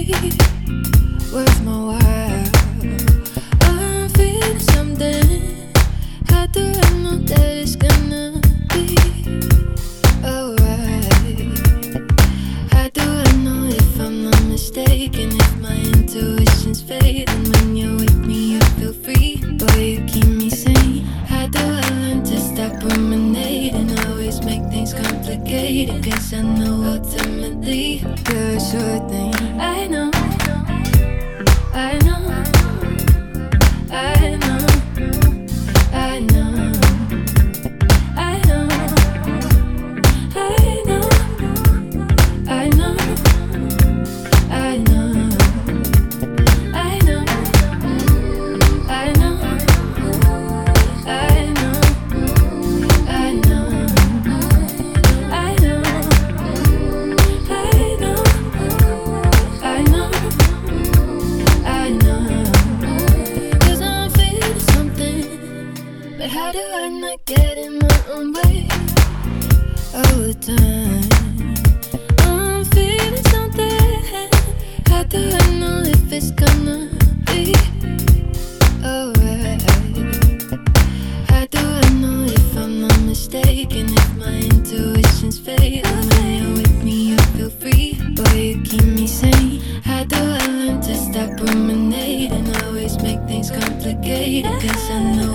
be worth my while. I'm feeling something. How do I know that it's gonna be alright? How do I know if I'm not mistaken? If my intuition's fading when you're with me, you feel free. Boy, you keep me sane. How do I learn to stop ruminating? Always make things complicated, 'cause I know ultimately you're a sure thing. I know, I know, I know, I know, I know, I know, I know, I know, I know, I know, I know, I know, I know, I know, I know, 'cause I'm feeling something, but how do I not get in my own way all the time? I'm feeling something. How do I know if it's gonna be alright? How do I know if I'm not mistaken? If my intuition's fading when you're with me, you feel free. Boy, you keep me sane. How do I learn to stop ruminating? Always make things complicated, 'cause I know